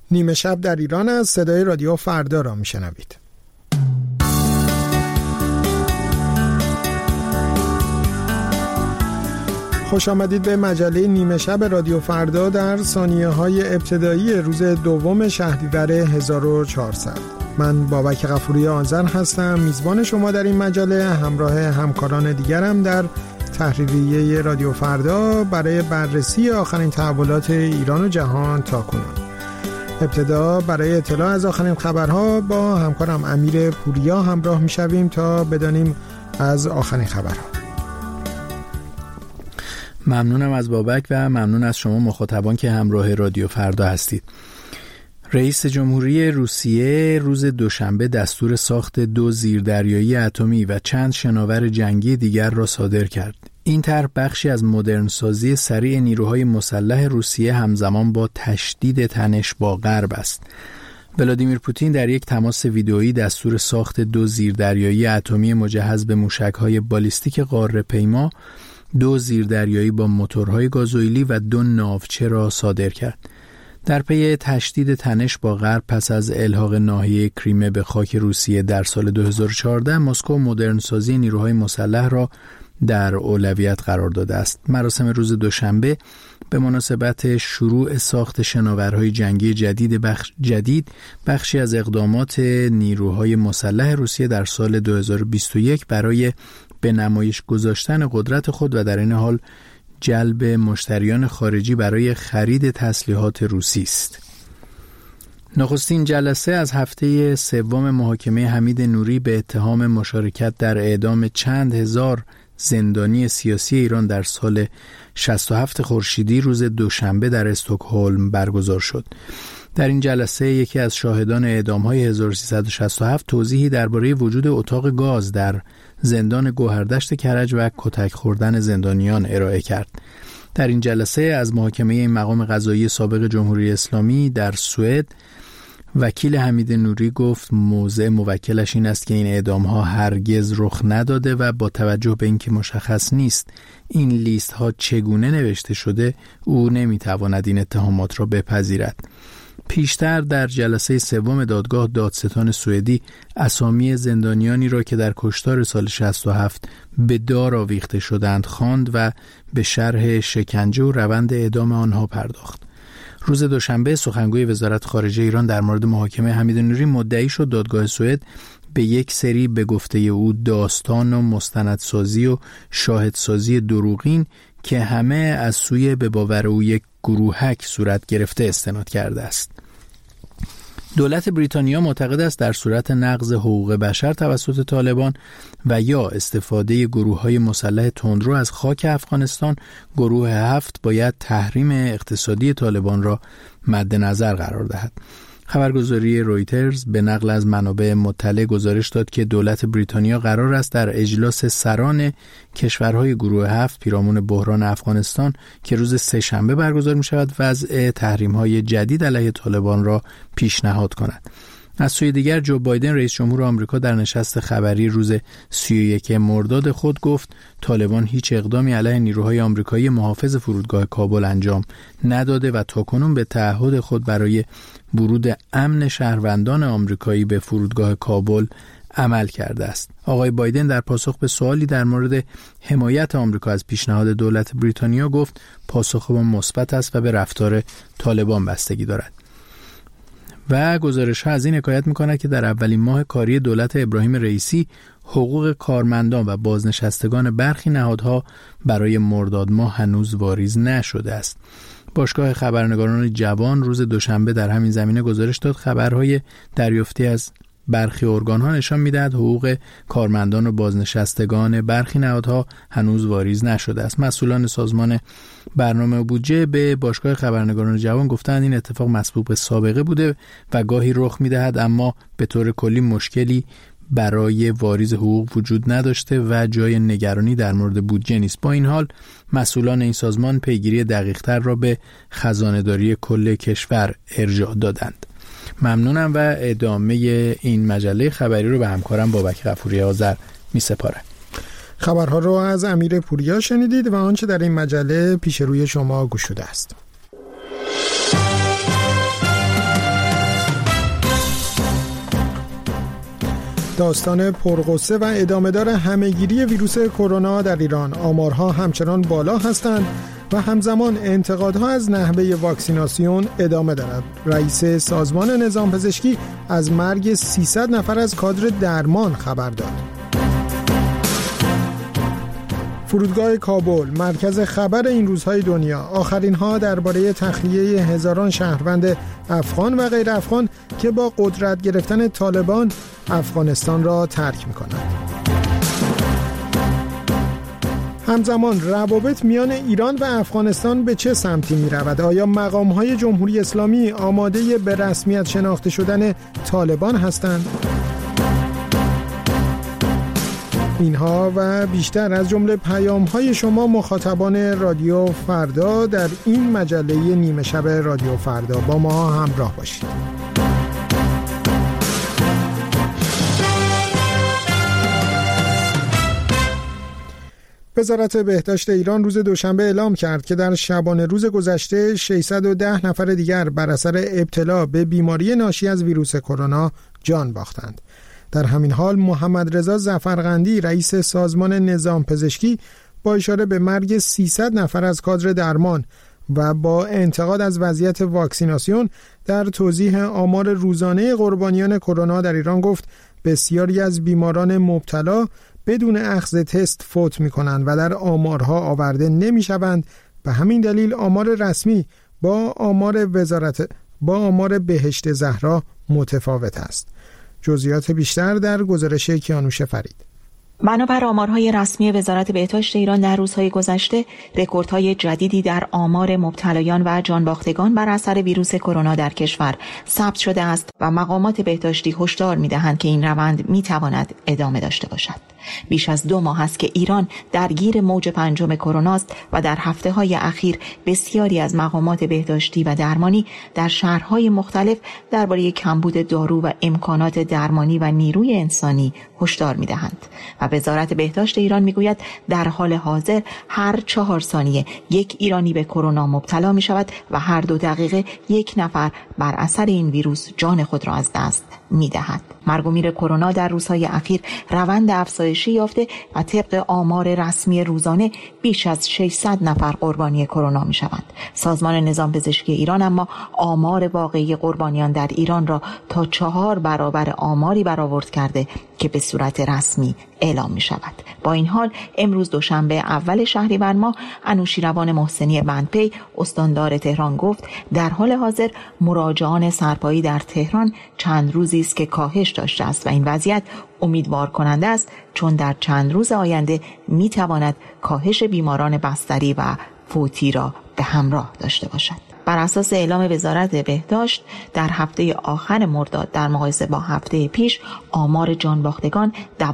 نیمه شب در ایران از صدای رادیو فردا را میشنوید. خوش آمدید به مجله نیمه شب رادیو فردا در ثانیه‌های ابتدایی روز دوم شهریور 1400. من بابک غفوری آذر هستم، میزبان شما در این مجله، همراه همکاران دیگرم در تحریریه رادیو فردا برای بررسی آخرین تحولات ایران و جهان تاکنون. ابتدا برای اطلاع از آخرین خبرها با همکارم امیر پوریا همراه میشویم تا بدانیم از آخرین خبرها. ممنونم از بابک و ممنون از شما مخاطبان که همراه رادیو فردا هستید. رئیس جمهوری روسیه روز دوشنبه دستور ساخت 2 زیردریایی اتمی و چند شناور جنگی دیگر را صادر کرد. این طرح بخشی از مدرنسازی سریع نیروهای مسلح روسیه همزمان با تشدید تنش با غرب است. ولادیمیر پوتین در یک تماس ویدئویی دستور ساخت 2 زیردریایی اتمی مجهز به موشک‌های بالیستیک قاره‌پیما، 2 زیردریایی با موتورهای گازوئیلی و 2 ناوچه را صادر کرد. در پی تشدید تنش با غرب پس از الحاق ناحیه کریمه به خاک روسیه در سال 2014، مسکو مدرنسازی نیروهای مسلح را در اولویت قرار داده است. مراسم روز دوشنبه به مناسبت شروع ساخت شناورهای جنگی جدید بخشی از اقدامات نیروهای مسلح روسیه در سال 2021 برای به نمایش گذاشتن قدرت خود و در این حال جلب مشتریان خارجی برای خرید تسلیحات روسی است. نخستین جلسه از هفته سوم محاکمه حمید نوری به اتهام مشارکت در اعدام چند هزار زندانی سیاسی ایران در سال 67 خورشیدی روز دوشنبه در استکهلم برگزار شد. در این جلسه یکی از شاهدان اعدام‌های 1367 توضیحی درباره وجود اتاق گاز در زندان گوهردشت کرج و کتک خوردن زندانیان ارائه کرد. در این جلسه از محاکمه این مقام قضایی سابق جمهوری اسلامی در سوئد وکیل حمید نوری گفت موضع موکلش این است که این اعدام‌ها هرگز رخ نداده و با توجه به اینکه مشخص نیست این لیست‌ها چگونه نوشته شده، او نمی‌تواند این اتهامات را بپذیرد. پیشتر در جلسه سوم دادگاه دادستان سوئدی اسامی زندانیانی را که در کشتار سال 67 به دار آویخته شدند خواند و به شرح شکنجه و روند اعدام آنها پرداخت. روز دوشنبه سخنگوی وزارت خارجه ایران در مورد محاکمه حمید نوری مدعی شد دادگاه سوئد به یک سری به گفته او داستان و مستندسازی و شاهدسازی دروغین که همه از سوی به باور او یک گروهک صورت گرفته استناد کرده است. دولت بریتانیا معتقد است در صورت نقض حقوق بشر توسط طالبان و یا استفاده گروه‌های مسلح تندرو از خاک افغانستان، گروه 7 باید تحریم اقتصادی طالبان را مد نظر قرار دهد. خبرگزاری رویترز به نقل از منابع مطلع گزارش داد که دولت بریتانیا قرار است در اجلاس سران کشورهای گروه 7 پیرامون بحران افغانستان که روز سه‌شنبه برگزار می شود وضع تحریم‌های جدید علیه طالبان را پیشنهاد کند. از سوی دیگر جو بایدن رئیس جمهور آمریکا در نشست خبری روز 31 مرداد خود گفت طالبان هیچ اقدامی علیه نیروهای آمریکایی محافظ فرودگاه کابل انجام نداده و تاکنون به تعهد خود برای ورود امن شهروندان آمریکایی به فرودگاه کابل عمل کرده است. آقای بایدن در پاسخ به سوالی در مورد حمایت آمریکا از پیشنهاد دولت بریتانیا گفت پاسخ ما مثبت است و به رفتار طالبان بستگی دارد. و گزارش‌ها از این حکایت می‌کند که در اولین ماه کاری دولت ابراهیم رئیسی حقوق کارمندان و بازنشستگان برخی نهادها برای مرداد ماه هنوز واریز نشده است. باشگاه خبرنگاران جوان روز دوشنبه در همین زمینه گزارش داد خبرهای دریافتی از برخی ارگان‌ها نشان می‌دهد حقوق کارمندان و بازنشستگان برخی نهادها هنوز واریز نشده است. مسئولان سازمان برنامه و بودجه به باشگاه خبرنگاران جوان گفتند این اتفاق مسبوق به سابقه بوده و گاهی رخ می‌دهد اما به طور کلی مشکلی برای واریز حقوق وجود نداشته و جای نگرانی در مورد بودجه نیست. با این حال مسئولان این سازمان پیگیری دقیق‌تر را به خزانه‌داری کل کشور ارجاع دادند. ممنونم و ادامه این مجله خبری رو به همکارم بابک غفوری آذر می‌سپارم. خبرها رو از امیر پوریا شنیدید و آنچه در این مجله پیش روی شما گشوده است. داستان پرغصه و ادامه‌دار همه‌گیری ویروس کرونا در ایران. آمارها همچنان بالا هستند و همزمان انتقادها از نحوه واکسیناسیون ادامه دارد. رئیس سازمان نظام پزشکی از مرگ 300 نفر از کادر درمان خبر داد. فرودگاه کابل، مرکز خبر این روزهای دنیا، آخرین ها درباره تخلیه هزاران شهروند افغان و غیر افغان که با قدرت گرفتن طالبان افغانستان را ترک می‌کنند. همزمان روابط میان ایران و افغانستان به چه سمتی می‌رود؟ آیا مقام‌های جمهوری اسلامی آماده به رسمیت شناخته شدن طالبان هستند؟ اینها و بیشتر از جمله پیام‌های شما مخاطبان رادیو فردا در این مجله نیمه شب رادیو فردا. با ما همراه باشید. وزارت بهداشت ایران روز دوشنبه اعلام کرد که در شبانه روز گذشته 610 نفر دیگر بر اثر ابتلا به بیماری ناشی از ویروس کرونا جان باختند. در همین حال محمد رضا ظفرقندی رئیس سازمان نظام پزشکی با اشاره به مرگ 300 نفر از کادر درمان و با انتقاد از وضعیت واکسیناسیون در توضیح آمار روزانه قربانیان کرونا در ایران گفت بسیاری از بیماران مبتلا بدون اخذ تست فوت می‌کنند و در آمارها آورده نمی‌شوند. به همین دلیل آمار رسمی با آمار بهشت زهرا متفاوت است. جزئیات بیشتر در گزارش کیانوش فرید. بنابر آمارهای رسمی وزارت بهداشت ایران در روزهای گذشته، رکوردهای جدیدی در آمار مبتلایان و جانباختگان بر اثر ویروس کرونا در کشور ثبت شده است و مقامات بهداشتی هشدار می‌دهند که این روند می‌تواند ادامه داشته باشد. بیش از 2 ماه است که ایران درگیر موج 5 کرونا است و در هفته‌های اخیر بسیاری از مقامات بهداشتی و درمانی در شهرهای مختلف درباره کمبود دارو و امکانات درمانی و نیروی انسانی هشدار می‌دهند. و وزارت بهداشت ایران میگوید در حال حاضر هر 4 ثانیه یک ایرانی به کرونا مبتلا می شود و هر 2 دقیقه یک نفر بر اثر این ویروس جان خود را از دست می دهد. مرگ و میر کرونا در روزهای اخیر روند افزایشی یافته و طبق آمار رسمی روزانه بیش از 600 نفر قربانی کرونا می شوند. سازمان نظام پزشکی ایران اما آمار واقعی قربانیان در ایران را تا 4 برابر آماری برآورد کرده که به صورت رسمی اعلام می شود. با این حال امروز دوشنبه اول شهریور ماه انوشیروان محسنی بندپی استاندار تهران گفت در حال حاضر مراجعان سرپایی در تهران چند روزی است که کاهش داشته است و این وضعیت امیدوار کننده است چون در چند روز آینده می تواند کاهش بیماران بستری و فوتی را به همراه داشته باشد. بر اساس اعلام وزارت بهداشت در هفته آخر مرداد در مقایسه با هفته پیش آمار جانباختگان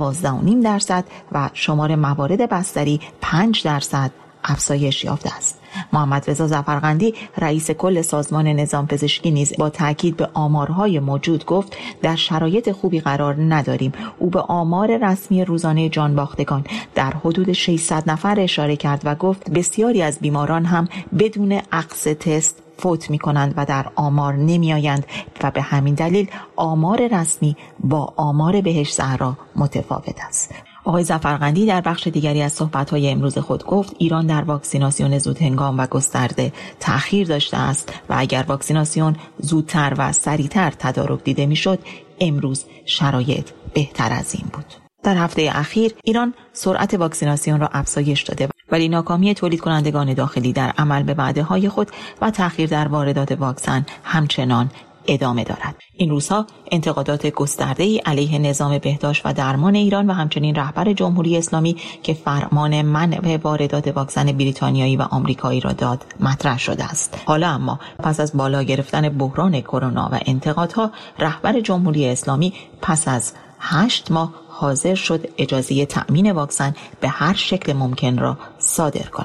12.5% و شمار موارد بستری 5% افزایش یافته است. محمد رضا ظفرقندی رئیس کل سازمان نظام پزشکی نیز با تاکید به آمارهای موجود گفت در شرایط خوبی قرار نداریم. او به آمار رسمی روزانه جانباختگان در حدود 600 نفر اشاره کرد و گفت بسیاری از بیماران هم بدون اخذ تست فوت می کنند و در آمار نمی آیند و به همین دلیل آمار رسمی با آمار بهشت زهرا متفاوت است. آقای ظفرقندی در بخش دیگری از صحبت‌های امروز خود گفت ایران در واکسیناسیون زودهنگام و گسترده تأخیر داشته است و اگر واکسیناسیون زودتر و سریعتر تدارک دیده می‌شد امروز شرایط بهتر از این بود. در هفته اخیر ایران سرعت واکسیناسیون را افزایش داده ولی ناکامی تولید کنندگان داخلی در عمل به وعده‌های خود و تأخیر در واردات واکسن همچنان ادامه دارد. این روزها انتقادات گسترده‌ای علیه نظام بهداشت و درمان ایران و همچنین رهبر جمهوری اسلامی که فرمان منع واردات واکسن بریتانیایی و آمریکایی را داد مطرح شده است. حالا اما پس از بالا گرفتن بحران کرونا و انتقادها رهبر جمهوری اسلامی پس از 8 ماه حاضر شد اجازه تأمین واکسن به هر شکل ممکن را صادر کند.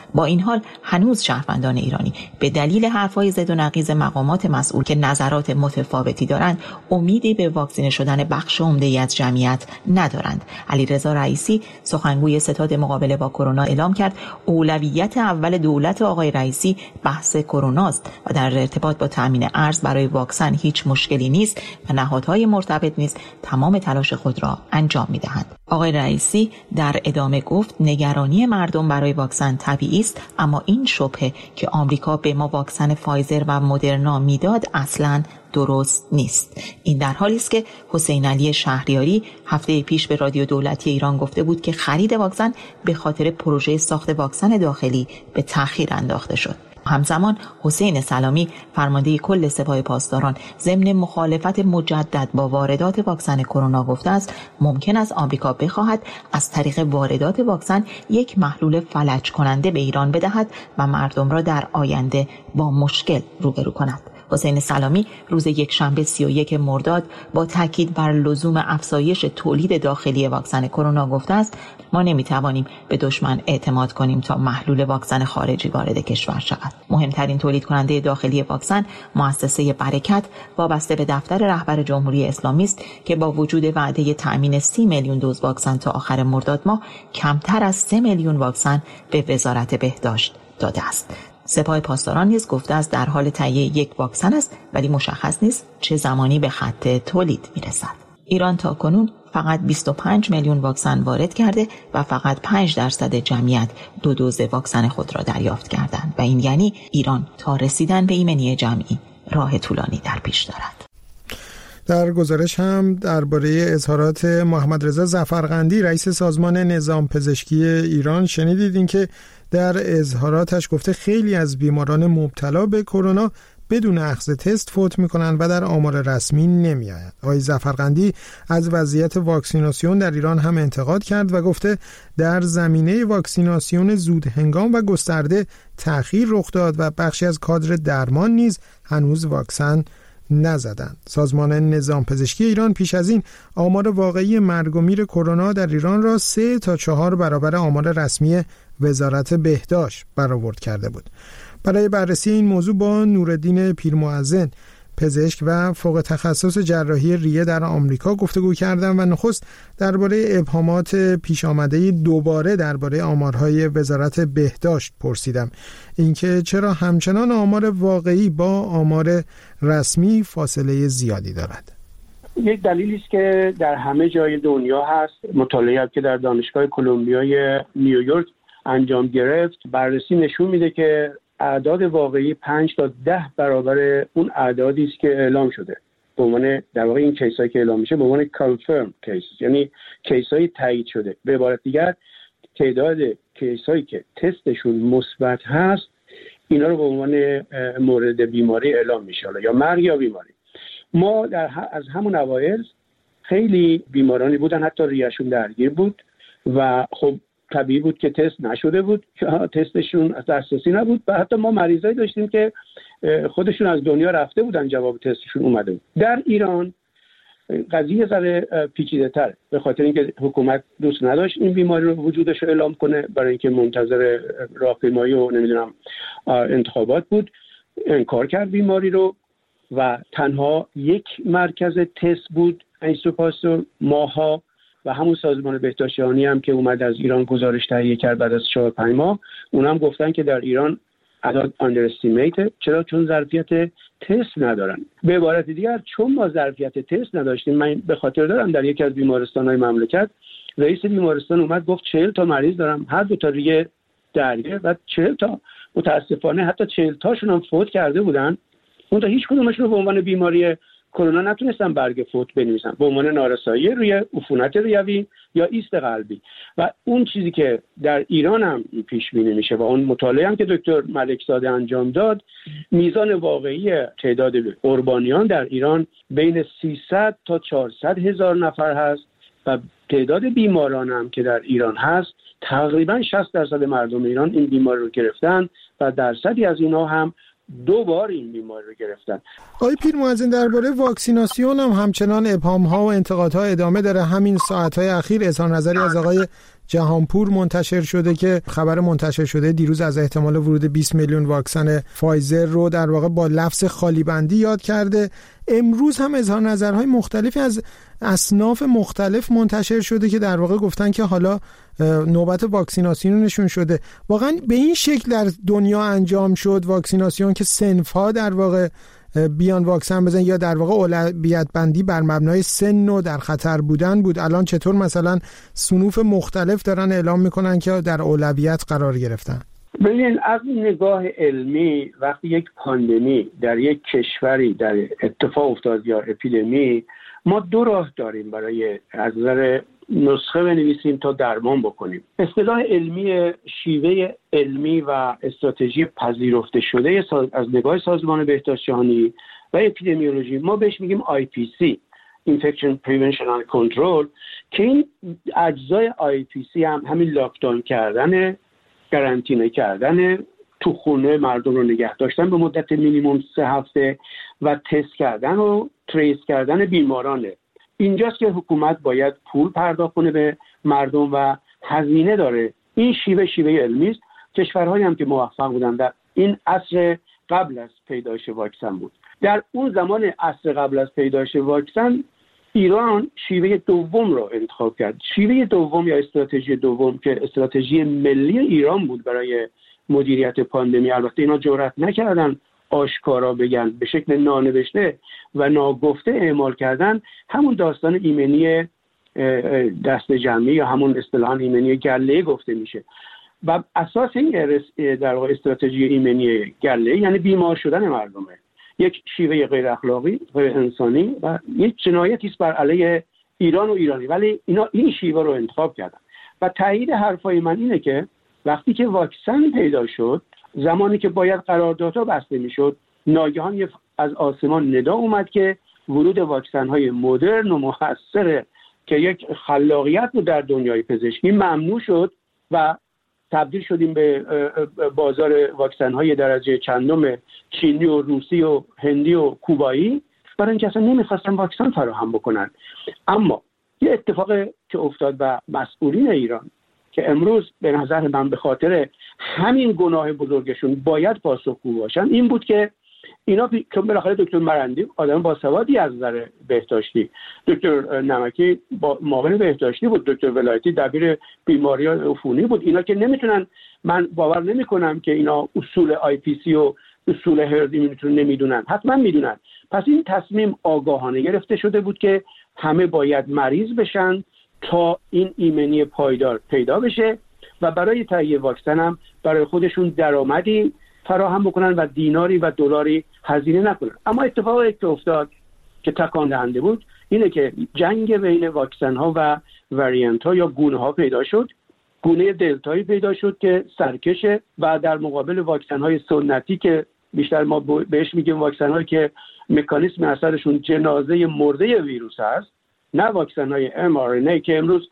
با این حال هنوز شهروندان ایرانی به دلیل حرفهای زد و نقیض مقامات مسئول که نظرات متفاوتی دارند امیدی به واکسینه شدن بخش عمده‌ای از جمعیت ندارند. علیرضا رئیسی سخنگوی ستاد مقابله با کرونا اعلام کرد اولویت اول دولت آقای رئیسی بحث کروناست و در ارتباط با تامین ارز برای واکسن هیچ مشکلی نیست و نهادهای مرتبط نیز تمام تلاش خود را انجام می‌دهند. آقای رئیسی در ادامه گفت نگرانی مردم برای واکسن طبیعی است، اما این شبهه که آمریکا به ما واکسن فایزر و مدرنا میداد اصلاً درست نیست. این در حالی است که حسین علی شهریاری هفته پیش به رادیو دولتی ایران گفته بود که خرید واکسن به خاطر پروژه ساخت واکسن داخلی به تأخیر انداخته شد. همزمان حسین سلامی فرمانده کل سپاه پاسداران ضمن مخالفت مجدد با واردات واکسن کرونا گفته است ممکن است آمریکا بخواهد از طریق واردات واکسن یک محلول فلج کننده به ایران بدهد و مردم را در آینده با مشکل روبرو کند. حسین سلامی روز یکشنبه 31 مرداد با تاکید بر لزوم افزایش تولید داخلی واکسن کرونا گفته است ما نمیتوانیم به دشمن اعتماد کنیم تا محلول واکسن خارجی وارد کشور شود. مهمترین تولید کننده داخلی واکسن مؤسسه برکت وابسته به دفتر رهبر جمهوری اسلامی است که با وجود وعده تأمین 30 میلیون دوز واکسن تا آخر مرداد ماه کمتر از 3 میلیون واکسن به وزارت بهداشت داده است. سپاه پاسداران نیز گفته است در حال تهیه یک واکسن است ولی مشخص نیست چه زمانی به خط تولید میرسد. ایران تاکنون فقط 25 میلیون واکسن وارد کرده و فقط 5% جمعیت 2 دوز واکسن خود را دریافت کردند و این یعنی ایران تا رسیدن به ایمنی جمعی راه طولانی در پیش دارد. در گزارش هم درباره اظهارات محمد رضا ظفرقندی رئیس سازمان نظام پزشکی ایران شنیدید این که در اظهاراتش گفته خیلی از بیماران مبتلا به کرونا بدون اخذ تست فوت میکنن و در آمار رسمی نمیآیند. آقای ظفرقندی از وضعیت واکسیناسیون در ایران هم انتقاد کرد و گفته در زمینه واکسیناسیون زود هنگام و گسترده تأخیر رخ داد و بخشی از کادر درمان نیز هنوز واکسن نزدند. سازمان نظام پزشکی ایران پیش از این آمار واقعی مرگ و میر کرونا در ایران را 3 تا 4 برابر آمار رسمی وزارت بهداشت برآورد کرده بود. برای بررسی این موضوع با نورالدین پیرمؤذن پزشک و فوق تخصص جراحی ریه در آمریکا گفتگو کردم و نخست درباره ابهامات پیش آمده دوباره درباره آمارهای وزارت بهداشت پرسیدم، اینکه چرا همچنان آمار واقعی با آمار رسمی فاصله زیادی دارد. یک دلیلی است که در همه جای دنیا هست. مطالعه‌ای که در دانشگاه کلمبیای نیویورک انجام گرفت بررسی نشون میده که اعداد واقعی 5 تا 10 برابر اون اعدادی است که اعلام شده. به عنوان در واقع این کیسایی که اعلام میشه به عنوان confirmed cases، یعنی کیسای تایید شده. به عبارت دیگر تعداد کیسایی که تستشون مثبت هست اینا رو به عنوان مورد بیماری اعلام میشه، یا مرگ یا بیماری. ما از همون اوایل خیلی بیمارانی بودن حتی ریهشون درگیر بود و خب طبیعی بود که تست نشده بود، تستشون دسترسی نبود و حتی ما مریضایی داشتیم که خودشون از دنیا رفته بودن جواب تستشون اومده بود. در ایران قضیه ذره پیچیده تره به خاطر اینکه حکومت دوست نداشت این بیماری رو وجودش رو اعلام کنه، برای اینکه منتظر راهپیمایی و نمیدونم انتخابات بود، انکار کرد بیماری رو و تنها یک مرکز تست بود اینستروپاستور ماها و همون سازمان بهداشت جهانی هم که اومد از ایران گزارش تهیه کرد بعد از 4-5 ماه، اونم گفتن که در ایران اعداد underestimate. چرا؟ چون ظرفیت تست ندارن. به عبارت دیگر چون ما ظرفیت تست نداشتیم، من به خاطر دارم در یکی از بیمارستان‌های مملکت رئیس بیمارستان اومد گفت 40 تا مریض دارم، هر دو تا ریه درگیر و 40 تا متاسفانه حتی 40 تاشون هم فوت کرده بودن. اون تا هیچ کدومشون رو به عنوان بیماری کرونا نتونستن برگ فوت بنویسن، به عنوان نارسایی روی عفونت ریوی یا ایست قلبی. و اون چیزی که در ایران هم پیش بینی میشه و اون مطالعه هم که دکتر ملکزاده انجام داد، میزان واقعی تعداد قربانیان در ایران بین 300 تا 400 هزار نفر هست و تعداد بیماران هم که در ایران هست تقریبا 60% مردم ایران این بیماری رو گرفتن و درصدی از اینا هم 2 بار این بیماری رو گرفتن. آقای پیرمحسن، درباره واکسیناسیون هم همچنان ابهام‌ها و انتقادها ادامه داره. همین ساعت‌های اخیر اظهار نظری از آقای جهانپور منتشر شده که خبر منتشر شده دیروز از احتمال ورود 20 میلیون واکسن فایزر رو در واقع با لفظ خالی بندی یاد کرده. امروز هم اظهار نظرهای مختلفی از اصناف مختلف منتشر شده که در واقع گفتن که حالا نوبت واکسیناسیونشون شده. واقعا به این شکل در دنیا انجام شد واکسیناسیون که صنف‌ها در واقع بیان واکسن بزن، یا در واقع اولویت بندی بر مبنای سن و در خطر بودن بود؟ الان چطور مثلا صنوف مختلف دارن اعلام میکنن که در اولویت قرار گرفتن؟ ببینید، از نگاه علمی وقتی یک پاندمی در یک کشوری در اتفاق افتاد یا اپیدمی، ما 2 راه داریم برای از نظر نسخه بنویسیم تا درمان بکنیم. اصطلاح علمی، شیوه علمی و استراتژی پذیرفته شده از نگاه سازمان بهداشت جهانی و اپیدمیولوژی، ما بهش میگیم IPC Infection Prevention and Control، که این اجزای IPC هم همین لاکداون کردن، قرنطینه کردن، تو خونه مردم رو نگه داشتن به مدت مینیمم 3 هفته و تست کردن و تریس کردن بیمارانه. اینجاست که حکومت باید پول پرداخت کنه به مردم و هزینه داره. این شیوه علمی است. کشورهایی هم که موفق بودن در این عصر قبل از پیدایش واکسن بود. در اون زمان عصر قبل از پیدایش واکسن، ایران شیوه دوم رو انتخاب کرد. شیوه دوم یا استراتژی دوم که استراتژی ملی ایران بود برای مدیریت پاندمی، البته اینا جرئت نکردن آشکارا بگن، به شکل نانوشته و ناگفته اعمال کردن، همون داستان ایمنی دست جمعی یا همون اصطلاحاً ایمنی گله گفته میشه. و اساس این در واقع استراتژی ایمنی گله یعنی بیمار شدن مردمه، یک شیوه غیر اخلاقی، غیر انسانی و یک جنایتی است بر علیه ایران و ایرانی، ولی اینا این شیوه رو انتخاب کردن. و تایید حرفای من اینه که وقتی که واکسن پیدا شد، زمانی که باید قراردادها بسته میشد، ناگهان از آسمان ندا اومد که ورود واکسن‌های مدرن و موثر که یک خلاقیت بود در دنیای پزشکی ممنوع شد و تبدیل شدیم به بازار واکسن‌های درجه چندم چینی و روسی و هندی و کوبایی، برای اینکه اصلا نمیخواستن واکسن فراهم بکنن. اما یه اتفاقی که افتاد و مسئولین ایران که امروز به نظر من به خاطر همین گناه بزرگشون باید پاسخگو باشن، این بود که اینا چون بالاخره دکتر مرندی آدم باسوادی از نظر بهداشتی، دکتر نمکی معاون بهداشتی بود، دکتر ولایتی دبیر بیماری‌های عفونی بود، اینا که نمیتونن، من باور نمی‌کنم که اینا اصول IPC و اصول هرد ایمونیتی رو نمیدونن، حتما میدونن. پس این تصمیم آگاهانه گرفته شده بود که همه باید مریض بشن تا این ایمنی پایدار پیدا بشه و برای تهیه واکسن هم برای خودشون درآمدی فراهم بکنن و دیناری و دلاری هزینه نکنن. اما اتفاقی که افتاد که تکان دهنده بود اینه که جنگ بین واکسن ها و وریانت ها یا گونه ها پیدا شد. گونه دلتایی پیدا شد که سرکشه و در مقابل واکسن های سنتی که بیشتر ما بهش میگیم واکسن هایی که مکانیسم اثرشون جنازه مرده ویروس هست، نه واکسن های mRNA که امروز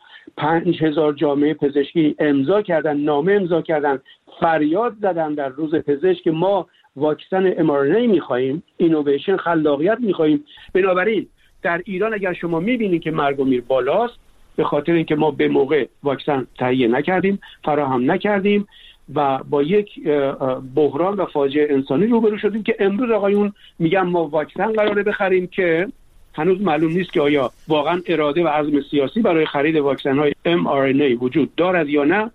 5000 جامعه پزشکی امضا کردن، نامه امضا کردن، فریاد زدن در روز پزشک که ما واکسن mRNA میخواییم، اینویشن، خلاقیت میخواییم. بنابراین در ایران اگر شما میبینید که مرگ و میر بالاست، به خاطر اینکه ما به موقع واکسن تهیه نکردیم، فراهم نکردیم و با یک بحران و فاجعه انسانی روبرو شدیم که امروز آقایون میگن ما واکسن قراره بخریم که هنوز معلوم نیست که آیا واقعا اراده و عزم سیاسی برای خرید واکسن‌های mRNA وجود دارد یا نه.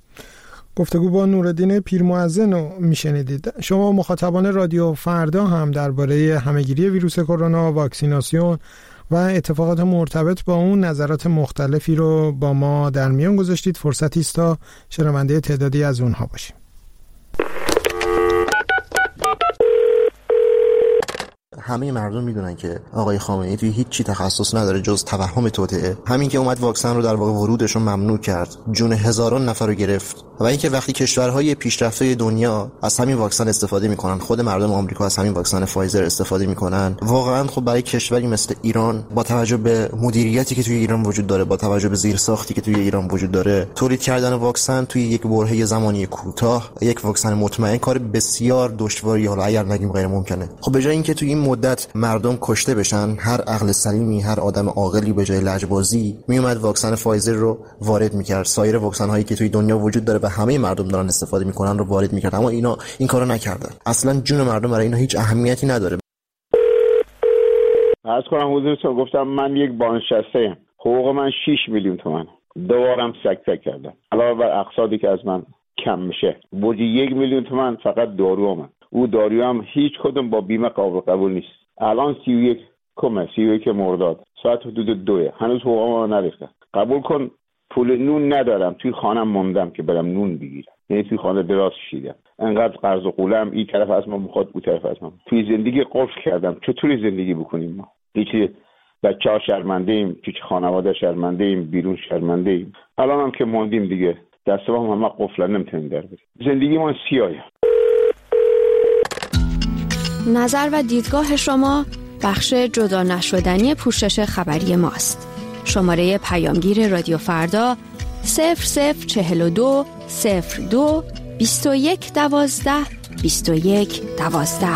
گفتگو با نورالدین پیرمحسن رو میشنیدید. شما مخاطبان رادیو فردا هم درباره همهگیری ویروس کرونا، واکسیناسیون و اتفاقات مرتبط با اون نظرات مختلفی رو با ما در میان گذاشتید. فرصتی است تا شنونده تعدادی از اونها باشیم. همه مردم میدونن که آقای خامنه‌ای توی هیچ چی تخصص نداره جز توهم توطئه. همین که اومد واکسن رو در واقع ورودش رو ممنوع کرد، جون هزاران نفر رو گرفت. و اینکه وقتی کشورهای پیشرفته دنیا از همین واکسن استفاده میکنن، خود مردم آمریکا از همین واکسن فایزر استفاده میکنن، واقعا خب برای کشوری مثل ایران با توجه به مدیریتی که توی ایران وجود داره، با توجه به زیرساختی که توی ایران وجود داره، تولید کردن واکسن توی یک برهه زمانی کوتاه، یک واکسن مطمئن، کار بسیار دشواری، حالا اگر نگیم غیر ممکنه. خب به جای اینکه توی این مدت مردم کشته بشن، هر عقل سلیمی، هر آدم عاقلی به جای لجبازی میومد واکسن فایزر رو وارد میکرد، سایر واکسن هایی که توی دنیا وجود داره و همه مردم دارن استفاده میکنن رو وارد میکرد. اما اینا این کارو نکردن. اصلا جون مردم برای اینا هیچ اهمیتی نداره. عرض کنم حضورتون، گفتم من یک بازنشسته‌ام، حقوق من 6 میلیون تومان، دوبارم سکته کردم. علاوه بر اقساطی که از من کم میشه، بودی 1 میلیون تومان فقط دارو من. او دارو هم هیچ کدوم با بیمه قبول نیست. الان 31 مرداد ساعت حدود 2 هنوز حقوق ما نریختن. قبول کن پول نون ندارم، توی خانم موندم که برم نون بگیرم، یعنی توی خانه دراز کشیدم. انقدر قرض و قولم، این طرف از ما میخواد اون طرف از ما. توی زندگی قفل کردم. چطوری زندگی بکنیم ما؟ هیچ بچه‌ها شرمنده ایم، هیچ خانواده شرمنده ایم، بیرون شرمنده ایم. الان هم که موندیم دیگه دست و همه قفلا نمیتونیم در بریم. زندگی ما سیاهه. نظر و دیدگاه شما بخش جدا نشدنی پوشش خبری ماست. شماره پیامگیر رادیو فردا 0042 02 21 12 21 12.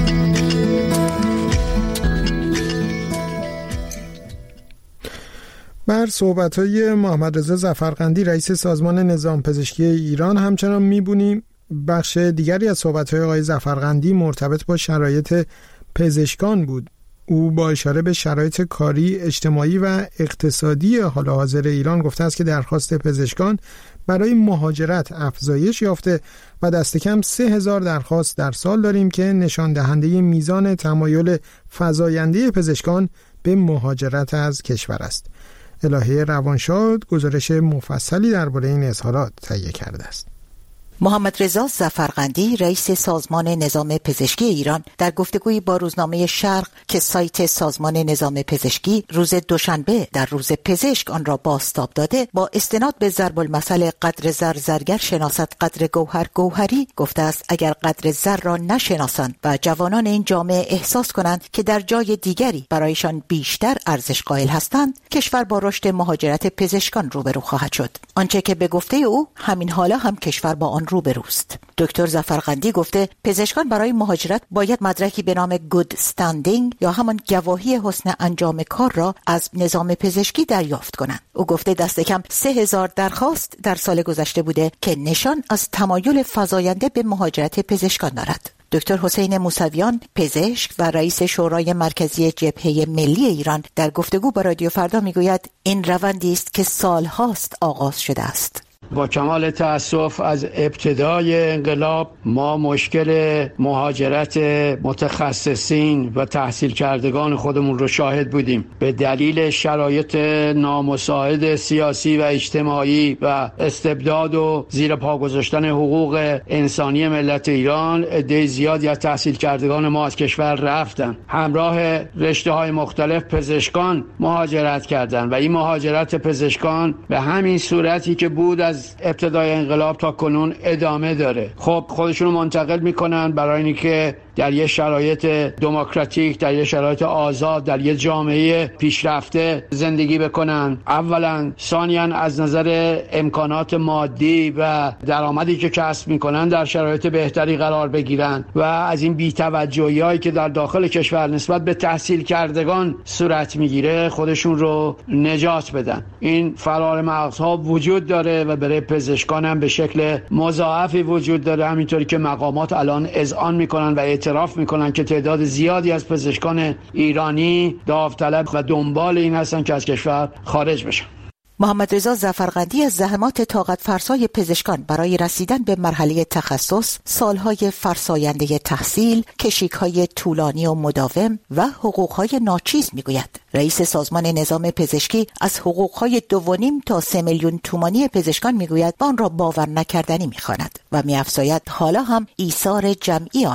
بر صحبت‌های محمد رضا ظفرقندی رئیس سازمان نظام پزشکی ایران همچنان می‌بونیم. بخش دیگری از صحبت‌های آقای ظفرقندی مرتبط با شرایط پزشکان بود. او با اشاره به شرایط کاری، اجتماعی و اقتصادی حال حاضر ایران گفته است که درخواست پزشکان برای مهاجرت افزایش یافته و دست کم 3000 درخواست در سال داریم که نشان دهنده میزان تمایل فزاینده پزشکان به مهاجرت از کشور است. الهه روانشاد گزارش مفصلی درباره این اظهارات تهیه کرده است. محمد رضا ظفرقندی رئیس سازمان نظام پزشکی ایران در گفتگویی با روزنامه شرق که سایت سازمان نظام پزشکی روز دوشنبه در روز پزشک آن را بازتاب داده، با استناد به ضرب المثل قدر زر زرگر شناسد قدر گوهر گوهری گفته است اگر قدر زر را نشناسند و جوانان این جامعه احساس کنند که در جای دیگری برایشان بیشتر ارزش قائل هستند، کشور با رشد مهاجرت پزشکان روبرو خواهد شد. آنچه که به گفته او همین حالا هم کشور با آن روبروست. دکتر ظفرقندی گفته پزشکان برای مهاجرت باید مدرکی به نام گود استندینگ یا همان گواهی حسن انجام کار را از نظام پزشکی دریافت کنند. او گفته دست کم 3000 درخواست در سال گذشته بوده که نشان از تمایل فزاینده به مهاجرت پزشکان دارد. دکتر حسین موسویان پزشک و رئیس شورای مرکزی جبهه ملی ایران در گفتگو با رادیو فردا میگوید این روندی است که سالهاست آغاز شده است. با کمال تأسف از ابتدای انقلاب ما مشکل مهاجرت متخصصین و تحصیل کردگان خودمون رو شاهد بودیم. به دلیل شرایط نامساعد سیاسی و اجتماعی و استبداد و زیر پا گذاشتن حقوق انسانی ملت ایران، عده زیادی از تحصیل کردگان ما از کشور رفتن. همراه رشته‌های مختلف پزشکان مهاجرت کردند و این مهاجرت پزشکان به همین صورتی که بود از ابتدای انقلاب تا کنون ادامه داره. خب خودشونو منتقل میکنن برای اینکه در یه شرایط دموکراتیک، در یه شرایط آزاد، در یه جامعه پیشرفته زندگی بکنن. اولا، ثانیاً از نظر امکانات مادی و درآمدی که کسب میکنن در شرایط بهتری قرار بگیرن و از این بی‌توجهی‌هایی که در داخل کشور نسبت به تحصیل کردگان صورت میگیره خودشون رو نجات بدن. این فرار مغزها وجود داره و برای پزشکان هم به شکل مضاعفی وجود داره، همینطوری که مقامات الان اذعان میکنن و اعتراف میکنن که تعداد زیادی از پزشکان ایرانی داوطلب و دنبال این هستن که از کشور خارج بشن. محمد رضا ظفرقندی از زحمات طاقت فرسای پزشکان برای رسیدن به مرحله تخصص، سالهای فرساینده تحصیل، کشیک‌های طولانی و مداوم و حقوق‌های ناچیز میگوید. رئیس سازمان نظام پزشکی از حقوق‌های 2.5 تا 3 میلیون تومانی پزشکان میگوید و آن را باور نکردنی میخواند و می‌افزاید حالا هم ایثار جمعی آنها.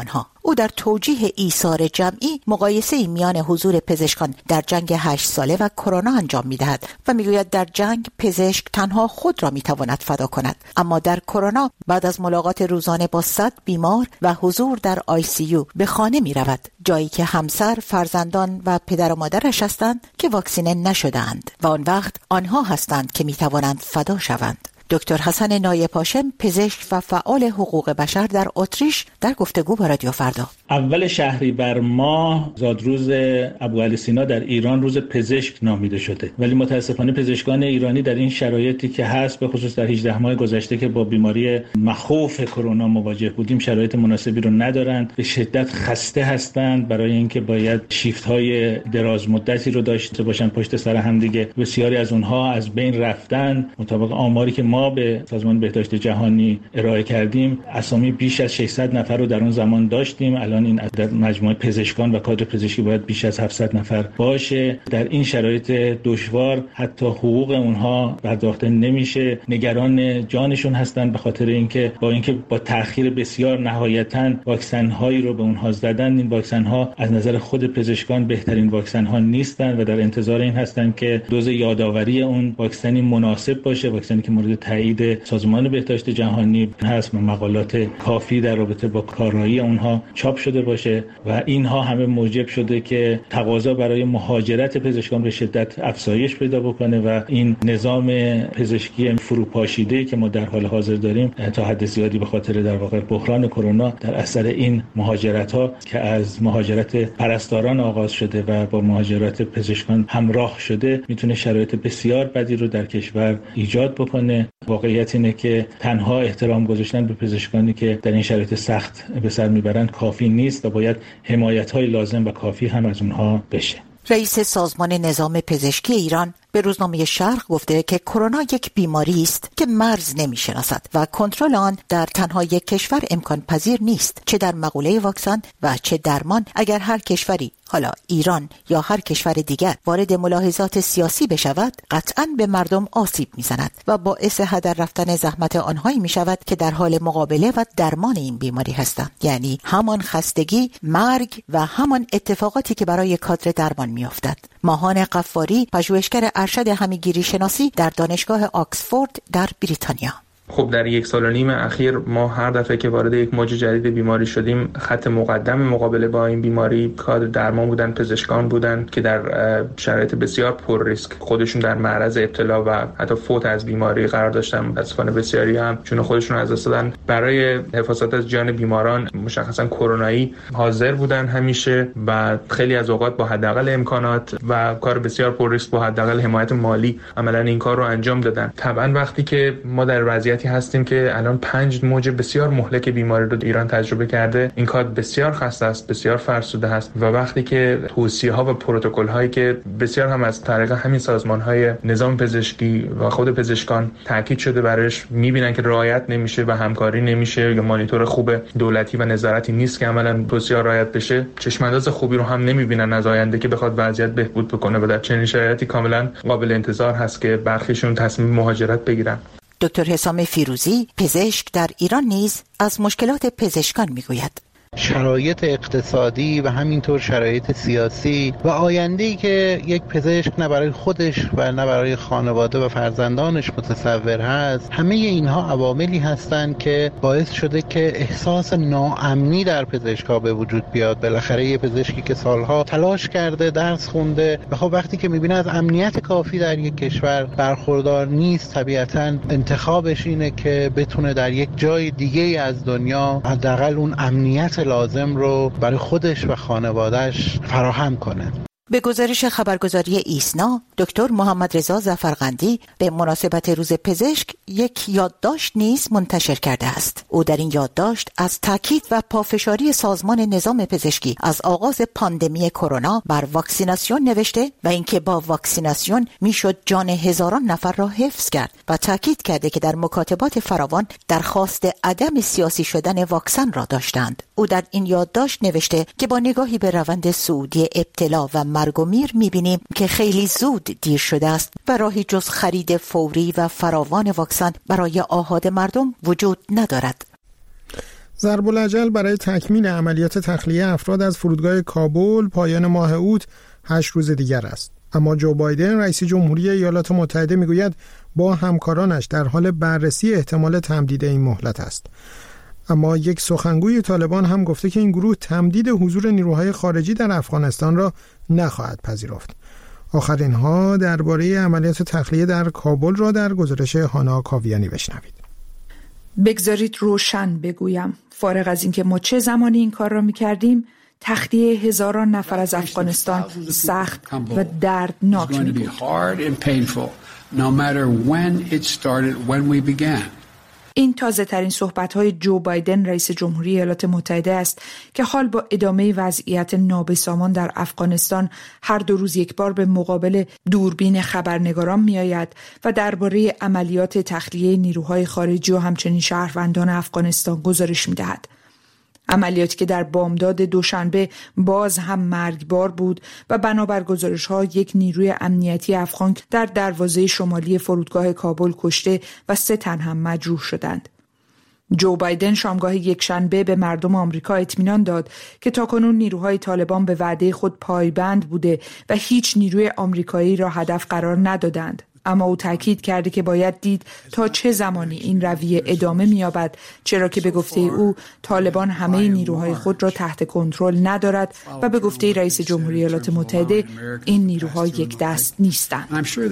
او در توجیه ایثار جمعی مقایسه میان حضور پزشکان در جنگ 8 ساله و کرونا انجام می‌دهد و میگوید در جنگ پزشک تنها خود را میتواند فدا کند، اما در کرونا بعد از ملاقات روزانه با 100 بیمار و حضور در ICU به خانه می‌رود، جایی که همسر، فرزندان و پدر و مادرش هستند که واکسینه نشده‌اند و آن وقت آنها هستند که میتوانند فدا شوند. دکتر حسن نایب هاشم، پزشک و فعال حقوق بشر در اتریش، در گفتگو با رادیو فردا: اول شهریور ماه زادروز ابوعلی سینا در ایران روز پزشک نامیده شده، ولی متاسفانه پزشکان ایرانی در این شرایطی که هست، به خصوص در 18 ماه گذشته که با بیماری مخوف کرونا مواجه بودیم، شرایط مناسبی رو ندارند، به شدت خسته هستند برای اینکه باید شیفت‌های دراز مدتی رو داشته باشن پشت سر هم دیگه. بسیاری از اونها از بین رفتن. مطابق آماری که ما به سازمان بهداشت جهانی ارائه کردیم، اسامی بیش از 600 نفر رو در اون زمان داشتیم. الان این عدد مجموع پزشکان و کادر پزشکی باید بیش از 700 نفر باشه. در این شرایط دشوار حتی حقوق اونها پرداخته نمیشه. نگران جانشون هستن به خاطر اینکه با تأخیر بسیار نهایتاً واکسن هایی رو به اونها زدن. این واکسن ها از نظر خود پزشکان بهترین واکسن ها نیستن و در انتظار این هستن که دوز یادآوری اون واکسنی مناسب باشه، واکسنی که مورد تایید سازمان بهداشت جهانی هست و مقالات کافی در رابطه با کارایی اونها چاپ شده باشه و اینها همه موجب شده که تقاضا برای مهاجرت پزشکان به شدت افزایش پیدا بکنه و این نظام پزشکی فروپاشیده که ما در حال حاضر داریم تا حد زیادی به خاطر در واقع بحران کرونا در اثر این مهاجرت ها که از مهاجرت پرستاران آغاز شده و با مهاجرت پزشکان همراه شده میتونه شرایط بسیار بدی رو در کشور ایجاد بکنه. واقعیت اینه که تنها احترام گذاشتن به پزشکانی که در این شرایط سخت به سر میبرن کافی نیست و باید حمایت‌های لازم و کافی هم از اونها بشه. رئیس سازمان نظام پزشکی ایران به روزنامه شرق گفته که کرونا یک بیماری است که مرز نمی‌شناسد و کنترل آن در تنها یک کشور امکان پذیر نیست، چه در مقوله واکسن و چه درمان. اگر هر کشوری، حالا ایران یا هر کشور دیگر، وارد ملاحظات سیاسی بشود، قطعاً به مردم آسیب می‌زند و باعث هدر رفتن زحمت آنهایی می‌شود که در حال مقابله و درمان این بیماری هستند، یعنی همان خستگی، مرگ و همان اتفاقاتی که برای کادر درمان می‌افتد. ماهان قفاری، پژوهشگر ارشد همه‌گیری شناسی در دانشگاه آکسفورد در بریتانیا: خب در 1.5 سال اخیر ما هر دفعه که وارد یک موج جدید بیماری شدیم، خط مقدم مقابله با این بیماری کادر درمان بودن، پزشکان بودن که در شرایط بسیار پر ریسک خودشون در معرض ابتلا و حتی فوت از بیماری قرار داشتن. متاسفانه بسیاری هم جون خودشون از دست دادن. برای حفاظت از جان بیماران مشخصا کرونایی حاضر بودن همیشه و خیلی از اوقات با حداقل امکانات و کار بسیار پر ریسک با حداقل حمایت مالی عملاً این کار رو انجام دادن. طبعا وقتی که ما در وضعیت هستیم که الان 5 موج بسیار مهلک بیماری رو ایران تجربه کرده، این کار بسیار خسته است، بسیار فرسوده است و وقتی که توصیه‌ها و پروتکل‌هایی که بسیار هم از طریق همین سازمان‌های نظام پزشکی و خود پزشکان تاکید شده برایش می‌بینن که رعایت نمیشه و همکاری نمیشه یا مانیتور خوب دولتی و نظارتی نیست که عملاً توصیه‌ها رعایت بشه، چشم‌انداز خوبی رو هم نمی‌بینن از آینده که بخواد وضعیت بهبود بکنه و در چنین شرایطی کاملاً قابل انتظار هست که برخیشون تصمیم مهاجرت بگیرن. دکتر حسام فیروزی، پزشک در ایران، نیز از مشکلات پزشکان میگوید: شرایط اقتصادی و همینطور شرایط سیاسی و آینده‌ای که یک پزشک نه برای خودش و نه برای خانواده و فرزندانش متصور هست، همه اینها عواملی هستند که باعث شده که احساس ناامنی در پزشک‌ها به وجود بیاد. بالاخره یه پزشکی که سالها تلاش کرده، درس خونده و خب وقتی که می‌بینه از امنیت کافی در یک کشور برخوردار نیست، طبیعتاً انتخابش اینه که بتونه در یک جای دیگه از دنیا حداقل اون امنیت لازم رو برای خودش و خانوادهش فراهم کنه. به گزارش خبرگزاری ایسنا، دکتر محمد رضا ظفرقندی به مناسبت روز پزشک یک یادداشت نیز منتشر کرده است. او در این یادداشت از تاکید و پافشاری سازمان نظام پزشکی از آغاز پاندمی کرونا بر واکسیناسیون نوشته و اینکه با واکسیناسیون میشد جان هزاران نفر را حفظ کرد و تاکید کرده که در مکاتبات فراوان درخواست عدم سیاسی شدن واکسن را داشتند. او در این یادداشت نوشته که با نگاهی به روند صعودی ابتلا و مرگ و میر می‌بینیم که خیلی زود دیر شده است و راهی جز خرید فوری و فراوان واکسن برای آحاد مردم وجود ندارد. ضرب الاجل برای تکمیل عملیات تخلیه افراد از فرودگاه کابل پایان ماه اوت 8 روز دیگر است. اما جو بایدن رئیس جمهوری ایالات متحده میگوید با همکارانش در حال بررسی احتمال تمدید این مهلت است. اما یک سخنگوی طالبان هم گفته که این گروه تمدید حضور نیروهای خارجی در افغانستان را نخواهد پذیرفت. آخرین ها درباره عملیات تخلیه در کابل را در گزارش هانا کاویانی بشنوید. بگذارید روشن بگویم، فارغ از اینکه ما چه زمانی این کار را می‌کردیم، تخلیه هزاران نفر از افغانستان سخت و دردناک می‌بود. این تازه ترین صحبت‌های جو بایدن رئیس جمهوری ایالات متحده است که حال با ادامه وضعیت نابسامان در افغانستان هر 2 روز یک بار به مقابل دوربین خبرنگاران می‌آید و درباره عملیات تخلیه نیروهای خارجی و همچنین شهروندان افغانستان گزارش می‌دهد. عملیاتی که در بامداد دوشنبه باز هم مرگبار بود و بنابر گزارش‌ها یک نیروی امنیتی افغان در دروازه شمالی فرودگاه کابل کشته و 3 تن هم مجروح شدند. جو بایدن شامگاه یکشنبه به مردم آمریکا اطمینان داد که تاکنون نیروهای طالبان به وعده خود پایبند بوده و هیچ نیروی آمریکایی را هدف قرار ندادند. اما او تاکید کرده که باید دید تا چه زمانی این رویه ادامه می‌یابد، چرا که به گفته او طالبان همه نیروهای خود را تحت کنترل ندارد و به گفته رئیس جمهوری ایالات متحده این نیروها یک دست نیستند.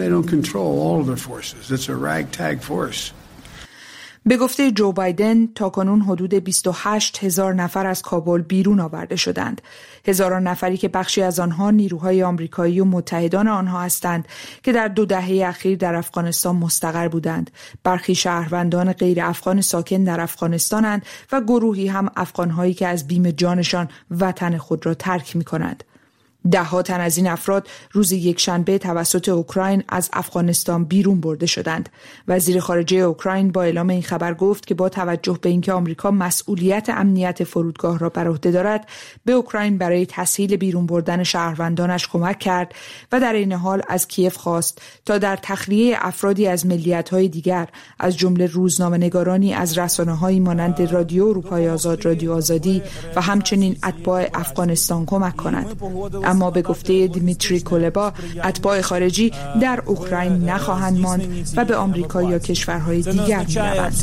به گفته جو بایدن تاکنون حدود 28,000 نفر از کابل بیرون آورده شدند. هزاران نفری که بخشی از آنها نیروهای آمریکایی و متحدان آنها هستند که در 2 دهه اخیر در افغانستان مستقر بودند. برخی شهروندان غیر افغان ساکن در افغانستانند و گروهی هم افغانهایی که از بیم جانشان وطن خود را ترک می‌کنند. 10 تن از این افراد روز یکشنبه توسط اوکراین از افغانستان بیرون برده شدند. وزیر خارجه اوکراین با اعلام این خبر گفت که با توجه به اینکه آمریکا مسئولیت امنیت فرودگاه را بر عهده دارد، به اوکراین برای تسهیل بیرون بردن شهروندانش کمک کرد و در این حال از کیف خواست تا در تخلیه افرادی از ملیت‌های دیگر از جمله روزنامه‌نگارانی از رسانه‌هایی مانند رادیو اروپای آزاد، رادیو آزادی و همچنین اتباع افغانستان کمک کند. اما به گفته دیمیتری کولبا اتباع خارجی در اوکراین نخواهند ماند و به آمریکا یا کشورهای دیگر می‌روند.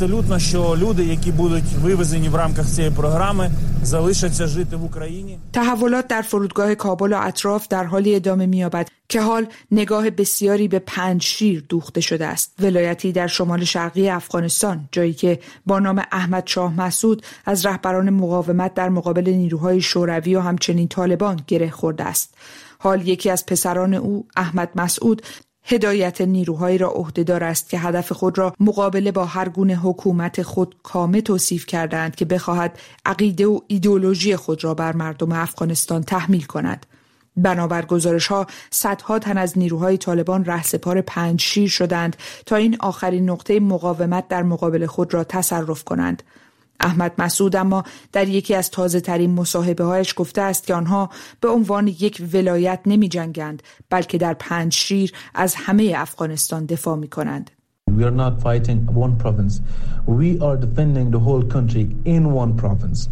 تحولات در فرودگاه کابل و اطراف در حالی ادامه می‌یابد که حال نگاه بسیاری به پنجشیر دوخته شده است، ولایتی در شمال شرقی افغانستان، جایی که با نام احمد شاه مسعود از رهبران مقاومت در مقابل نیروهای شوروی و همچنین طالبان گره خورده است. حال یکی از پسران او، احمد مسعود، هدایت نیروهایی را عهده‌دار است که هدف خود را مقابله با هر گونه حکومت خودکامه توصیف کردند که بخواهد عقیده و ایدئولوژی خود را بر مردم افغانستان تحمیل کند. بنابر گزارش‌ها صدها تن از نیروهای طالبان رهسپار پنجشیر شدند تا این آخرین نقطه مقاومت در مقابل خود را تصرف کنند. احمد مسعود اما در یکی از تازه‌ترین مصاحبه‌هایش گفته است که آنها به عنوان یک ولایت نمی‌جنگند، بلکه در پنجشیر از همه افغانستان دفاع می‌کنند. We are not fighting one province. We are defending the whole country in one province.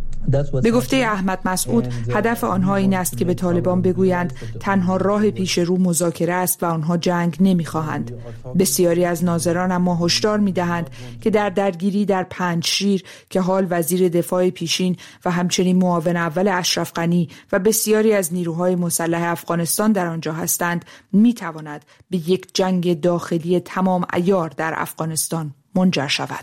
به گفته احمد مسعود هدف آنها این است که به طالبان بگویند تنها راه پیش رو مذاکره است و آنها جنگ نمی‌خواهند. بسیاری از ناظران اما هشدار می‌دهند که در درگیری در پنجشیر که حال وزیر دفاع پیشین و همچنین معاون اول اشرف غنی و بسیاری از نیروهای مسلح افغانستان در آنجا هستند، می‌تواند به یک جنگ داخلی تمام عیار در افغانستان منجر شود.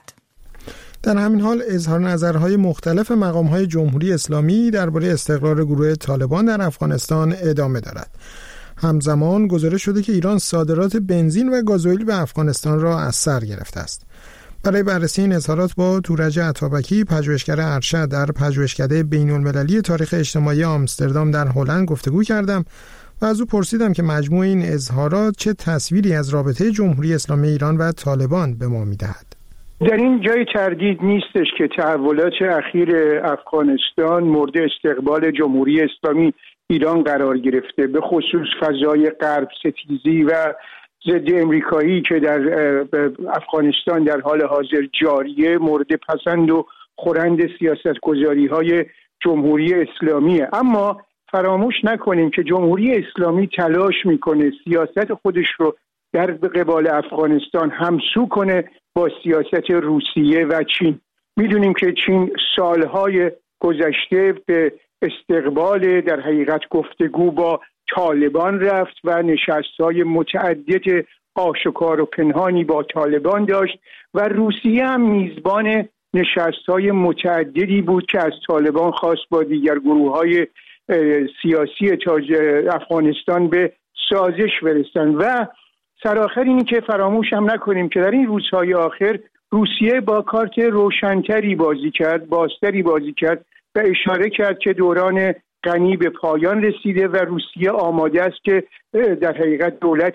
در همین حال اظهار نظرهای مختلف مقام‌های جمهوری اسلامی درباره استقرار گروه طالبان در افغانستان ادامه دارد. همزمان گزارش شده که ایران صادرات بنزین و گازوئیل به افغانستان را از سر گرفته است. برای بررسی این اظهارات با تورج عطابکی، پژوهشگر ارشد در پژوهشکده بین‌المللی تاریخ اجتماعی آمستردام در هلند گفتگو کردم و از او پرسیدم که مجموع این اظهارات چه تصویری از رابطه جمهوری اسلامی ایران و طالبان به ما می‌دهد. در این جای تردید نیستش که تحولات اخیر افغانستان مورد استقبال جمهوری اسلامی ایران قرار گرفته، به خصوص فضای غرب ستیزی و ضد امریکایی که در افغانستان در حال حاضر جاریه مورد پسند و خورند سیاستگذاری‌های جمهوری اسلامیه. اما فراموش نکنیم که جمهوری اسلامی تلاش میکنه سیاست خودش رو در قبال افغانستان همسو کنه با سیاست روسیه و چین. میدونیم که چین سالهای گذشته به استقبال در حقیقت گفتگو با طالبان رفت و نشست‌های متعدد آشکار و پنهانی با طالبان داشت و روسیه هم میزبان نشست‌های متعددی بود که از طالبان خواست با دیگر گروه‌های سیاسی افغانستان به سازش برسند. و سرآخر اینی که فراموش هم نکنیم که در این روزهای آخر روسیه با کارت روشنتری بازی کرد، بازتری بازی کرد و اشاره کرد که دوران غنی به پایان رسیده و روسیه آماده است که در حقیقت دولت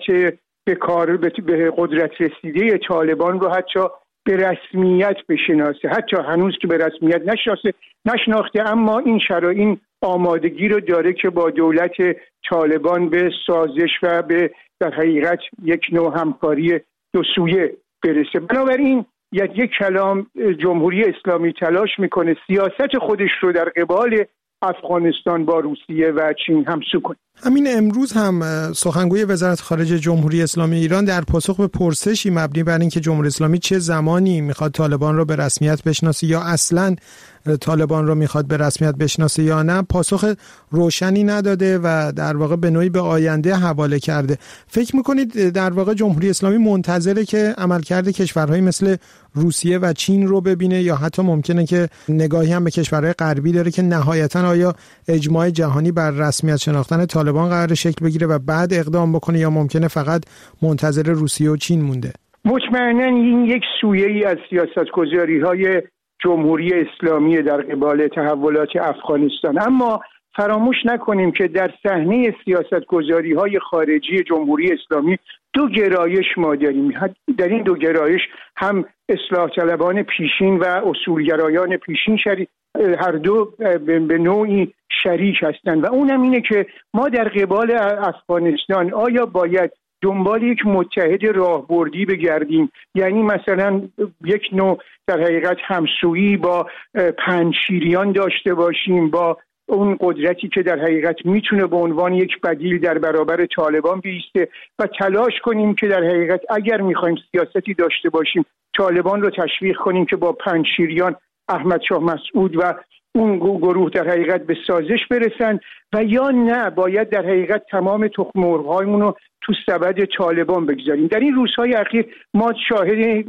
به قدرت رسیده طالبان رو حتی به رسمیت بشناسه، حتی هنوز که به رسمیت نشناخته، اما این آمادگی رو داره که با دولت طالبان به سازش و به در حقیقت یک نوع همکاری دو سویه برسه. بنابراین یک کلام جمهوری اسلامی تلاش میکنه سیاست خودش رو در قبال افغانستان با روسیه و چین همسو کنه. همین امروز هم سخنگوی وزارت خارجه جمهوری اسلامی ایران در پاسخ به پرسشی مبنی بر اینکه جمهوری اسلامی چه زمانی میخواد طالبان رو به رسمیت بشناسه یا اصلاً طالبان رو میخواد به رسمیت بشناسه یا نه، پاسخ روشنی نداده و در واقع به نوعی به آینده حواله کرده. فکر میکنید در واقع جمهوری اسلامی منتظره که عملکرد کشورهای مثل روسیه و چین رو ببینه یا حتی ممکنه که نگاهی هم به کشورهای غربی داره که نهایتاً آیا اجماع جهانی بر رسمیت شناختن طالبان قرار شکل بگیره و بعد اقدام بکنه یا ممکنه فقط منتظر روسیه و چین مونده؟ مطمئناً این یک سویه‌ای از سیاست‌گذاری‌های جمهوری اسلامی در قبال تحولات افغانستان. اما فراموش نکنیم که در صحنه سیاست‌گذاری‌های خارجی جمهوری اسلامی دو گرایش ما داریم. در این دو گرایش هم اصلاح طلبان پیشین و اصولگرایان پیشین هر دو به نوعی شریک هستند و اونم اینه که ما در قبال افغانستان آیا باید دنبال یک متحد راهبردی بگردیم، یعنی مثلا یک نوع در حقیقت همسویی با پنجشیریان داشته باشیم، با اون قدرتی که در حقیقت میتونه به عنوان یک بدیل در برابر طالبان بیسته و تلاش کنیم که در حقیقت اگر میخوایم سیاستی داشته باشیم طالبان رو تشویق کنیم که با پنجشیریان احمد شاه مسعود و اون گروه در حقیقت به سازش برسن، و یا نه باید در حقیقت تمام تخم مرغ‌هایمون رو تو سبد طالبان بگذاریم. در این روزهای اخیر ما شاهد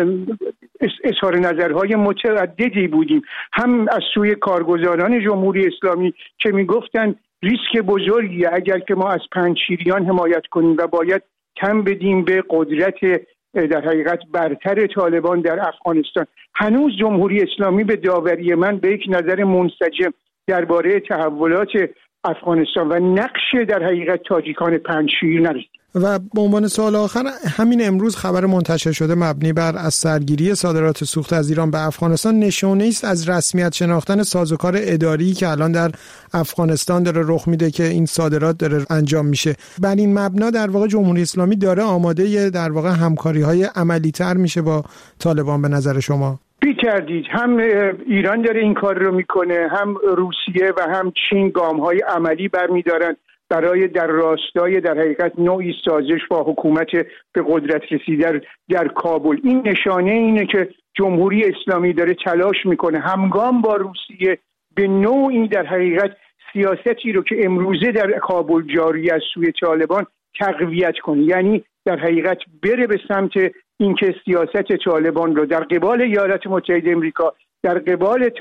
اظهار نظرهای متعددی بودیم، هم از سوی کارگزاران جمهوری اسلامی که میگفتن ریسک بزرگی اگر که ما از پنجشیریان حمایت کنیم و باید کم بدیم به قدرت در حقیقت برتر طالبان در افغانستان. هنوز جمهوری اسلامی به داوری من به یک نظر منسجم درباره تحولات افغانستان و نقش در حقیقت تاجیکان پنجشیر نرسید. و به عنوان سوال آخر، همین امروز خبر منتشر شده مبنی بر از سرگیری صادرات سوخت از ایران به افغانستان نشونه است از رسمیت شناختن سازوکار اداری که الان در افغانستان داره رخ میده که این صادرات داره انجام میشه. بر این مبنا در واقع جمهوری اسلامی داره آماده در واقع همکاری‌های عملی‌تر میشه با طالبان به نظر شما؟ بی تردید هم ایران داره این کار رو میکنه، هم روسیه و هم چین گام‌های عملی برمی‌دارن برای در راستای در حقیقت نوعی سازش با حکومت به قدرت رسیده در کابل. این نشانه اینه که جمهوری اسلامی داره تلاش میکنه همگام با روسیه به نوعی در حقیقت سیاستی رو که امروزه در کابل جاری از سوی طالبان تقویت کنه، یعنی در حقیقت بره به سمت اینکه سیاست طالبان رو در قبال ایالات متحده آمریکا، در قبال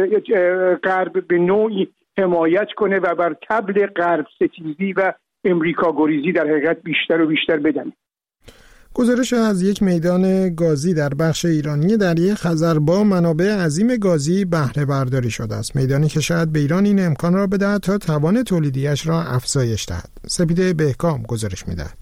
غرب به نوعی حمایت کنه و بر طبل غرب ستیزی و امریکا گریزی در حقیقت بیشتر و بیشتر بدن. گزارش از یک میدان گازی در بخش ایرانی دریای خزر با منابع عظیم گازی بهره برداری شده است. میدانی که شاید به ایران این امکان را بدهد تا توان تولیدیش را افزایش دهد. سپیده بهکام گزارش می‌دهد.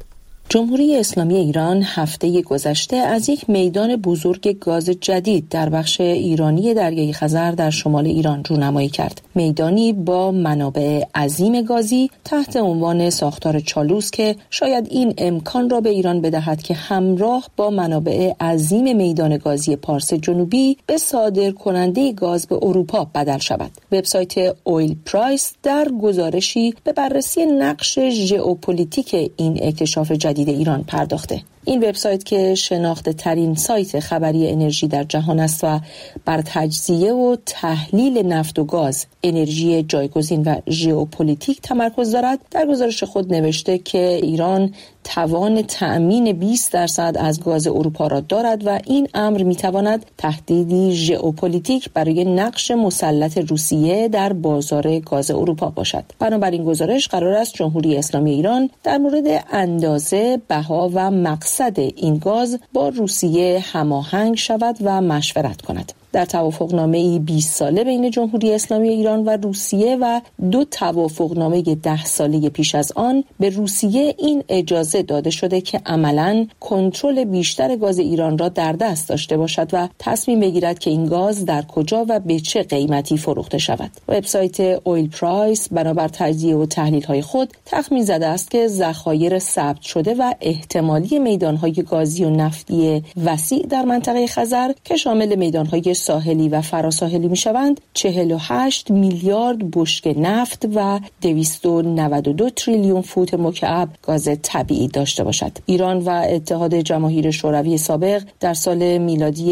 جمهوری اسلامی ایران هفته گذشته از یک میدان بزرگ گاز جدید در بخش ایرانی دریای خزر در شمال ایران رونمایی کرد. میدانی با منابع عظیم گازی تحت عنوان ساختار چالوس که شاید این امکان را به ایران بدهد که همراه با منابع عظیم میدان گازی پارس جنوبی به صادر کننده گاز به اروپا بدل شود. وبسایت اویل پرایس در گزارشی به بررسی نقش ژئوپلیتیک این اکتشاف جدید ایران پرداخته. این وبسایت که شناخته ترین سایت خبری انرژی در جهان است و بر تجزیه و تحلیل نفت و گاز، انرژی جایگزین و ژئوپلیتیک تمرکز دارد، در گزارش خود نوشته که ایران توان تأمین 20% از گاز اروپا را دارد و این امر میتواند تهدیدی ژئوپلیتیک برای نقش مسلط روسیه در بازار گاز اروپا باشد. بنابراین گزارش قرار است جمهوری اسلامی ایران در مورد اندازه، بها و مقصد این گاز با روسیه هماهنگ شود و مشورت کند. در توافقنامه‌ای 20 ساله بین جمهوری اسلامی ایران و روسیه و 2 توافقنامه 10 ساله پیش از آن به روسیه این اجازه داده شده که عملاً کنترل بیشتر گاز ایران را در دست داشته باشد و تصمیم بگیرد که این گاز در کجا و به چه قیمتی فروخته شود. وبسایت اویل پرایس بنابر تجزیه و تحلیل‌های خود تخمین زده است که ذخایر ثبت شده و احتمالی میدان‌های گازی و نفتی وسیع در منطقه خزر که شامل میدان‌های ساحلی و فراساحلی میشوند 48 میلیارد بشکه نفت و 292 تریلیون فوت مکعب گاز طبیعی داشته باشد. ایران و اتحاد جماهیر شوروی سابق در سال میلادی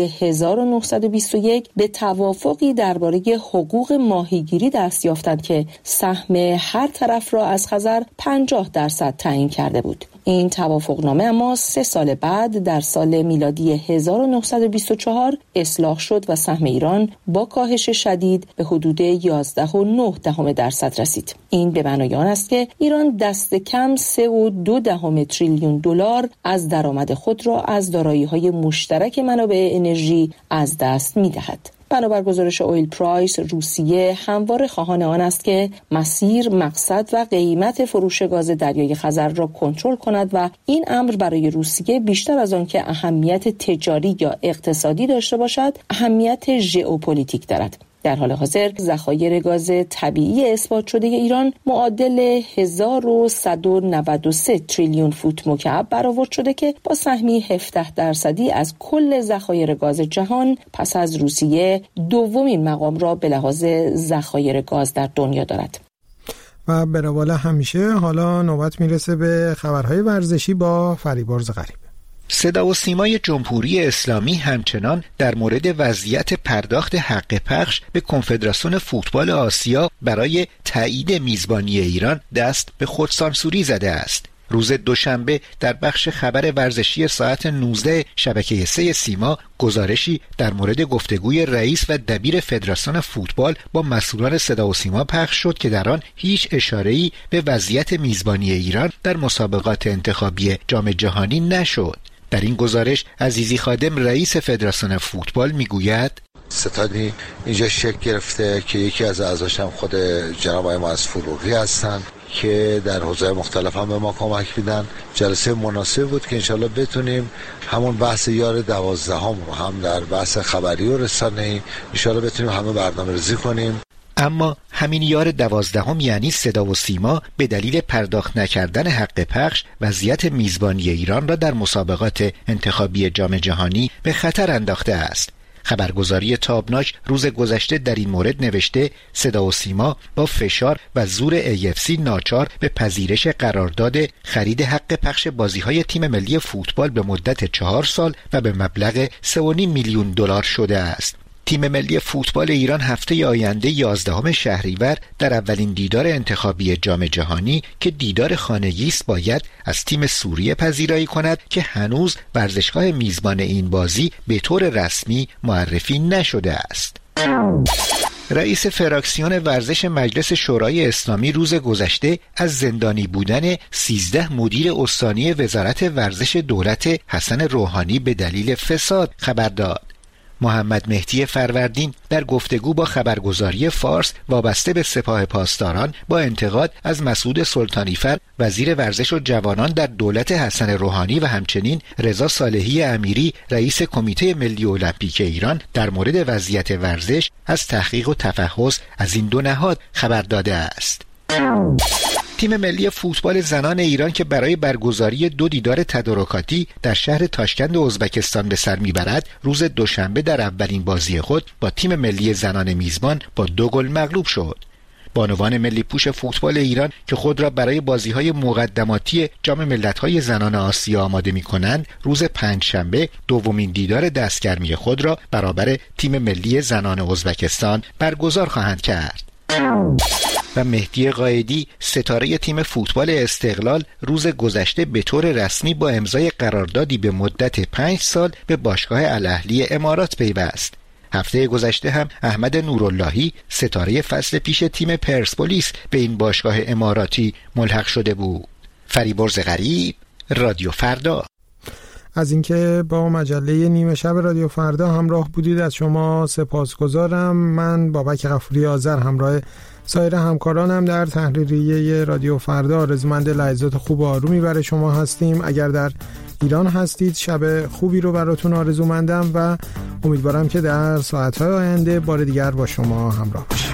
1921 به توافقی درباره حقوق ماهیگیری دست یافتند که سهم هر طرف را از خزر 50% تعیین کرده بود. این توافقنامه اما 3 سال بعد در سال میلادی 1924 اصلاح شد و سهم ایران با کاهش شدید به حدود 11.9% رسید. این به معنای آن است که ایران دست کم 3.2 تریلیون دلار از درآمد خود را از دارایی‌های مشترک منابع انرژی از دست می‌دهد. بنابر گزارش اویل پرایس، روسیه همواره خواهان آن است که مسیر، مقصد و قیمت فروش گاز دریای خزر را کنترل کند و این امر برای روسیه بیشتر از آن که اهمیت تجاری یا اقتصادی داشته باشد، اهمیت ژئوپلیتیک دارد. در حال حاضر ذخایر گاز طبیعی اثبات شده ایران معادل 1193 تریلیون فوت مکعب برآورد شده که با سهمی 17% از کل ذخایر گاز جهان پس از روسیه دومین مقام را به لحاظ ذخایر گاز در دنیا دارد. و به روال همیشه حالا نوبت میرسه به خبرهای ورزشی با فریبرز غریب. صدا و سیمای جمهوری اسلامی همچنان در مورد وضعیت پرداخت حق پخش به کنفدراسیون فوتبال آسیا برای تایید میزبانی ایران دست به خودسانسوری زده است. روز دوشنبه در بخش خبر ورزشی ساعت 19 شبکه 3 سیما گزارشی در مورد گفتگوی رئیس و دبیر فدراسیون فوتبال با مسئولان صدا و سیما پخش شد که در آن هیچ اشاره‌ای به وضعیت میزبانی ایران در مسابقات انتخابی جام جهانی نشد. در این گزارش عزیزی خادم رئیس فدراسیون فوتبال میگوید ستادی اینجا شکل گرفته که یکی از اعضاش هم خود جناب آقای معز فروغی هستن که در حوزه مختلف هم به ما کمک میدن. جلسه مناسب بود که انشالله بتونیم همون بحث یار 12 هم رو هم در بحث خبری و رسانه‌ای انشالله بتونیم همه برنامه‌ریزی کنیم. اما همین یار 12 یعنی صدا و سیما به دلیل پرداخت نکردن حق پخش وضعیت میزبانی ایران را در مسابقات انتخابی جام جهانی به خطر انداخته است. خبرگزاری تابناک روز گذشته در این مورد نوشته صدا و سیما با فشار و زور AFC ناچار به پذیرش قرارداد خرید حق پخش بازی‌های تیم ملی فوتبال به مدت 4 سال و به مبلغ 3.5 میلیون دلار شده است. تیم ملی فوتبال ایران هفته آینده 11 شهریور در اولین دیدار انتخابی جام جهانی که دیدار خانگی است باید از تیم سوریه پذیرایی کند که هنوز ورزشگاه میزبان این بازی به طور رسمی معرفی نشده است. رئیس فراکسیون ورزش مجلس شورای اسلامی روز گذشته از زندانی بودن 13 مدیر استانی وزارت ورزش دولت حسن روحانی به دلیل فساد خبر داد. محمد مهدی فروردین در گفتگو با خبرگزاری فارس وابسته به سپاه پاسداران با انتقاد از مسعود سلطانیفر وزیر ورزش و جوانان در دولت حسن روحانی و همچنین رضا صالحی امیری رئیس کمیته ملی المپیک ایران در مورد وضعیت ورزش از تحقیق و تفحص از این دو نهاد خبر داده است. تیم ملی فوتبال زنان ایران که برای برگزاری 2 دیدار تدارکاتی در شهر تاشکند ازبکستان به سر میبرد، روز دوشنبه در اولین بازی خود با تیم ملی زنان میزبان با 2 گل مغلوب شد. بانوان ملی پوش فوتبال ایران که خود را برای بازی‌های مقدماتی جام ملت‌های زنان آسیا آماده می‌کنند، روز پنجشنبه دومین دیدار دستگرمی خود را برابر تیم ملی زنان ازبکستان برگزار خواهند کرد. و مهدی قائدی ستاره تیم فوتبال استقلال روز گذشته به طور رسمی با امضای قراردادی به مدت 5 سال به باشگاه الاهلی امارات پیوست. هفته گذشته هم احمد نوراللهی ستاره فصل پیش تیم پرسپولیس به این باشگاه اماراتی ملحق شده بود. فریبرز غریب، رادیو فردا. از اینکه با مجله نیمه شب رادیو فردا همراه بودید از شما سپاسگزارم. من بابک غفوری آذر همراه سایر همکارانم در تحریریه رادیو فردا آرزومند لحظات خوب و آرومی برای شما هستیم. اگر در ایران هستید شب خوبی رو براتون آرزومندم و امیدوارم که در ساعت‌های آینده بار دیگر با شما همراه باشم.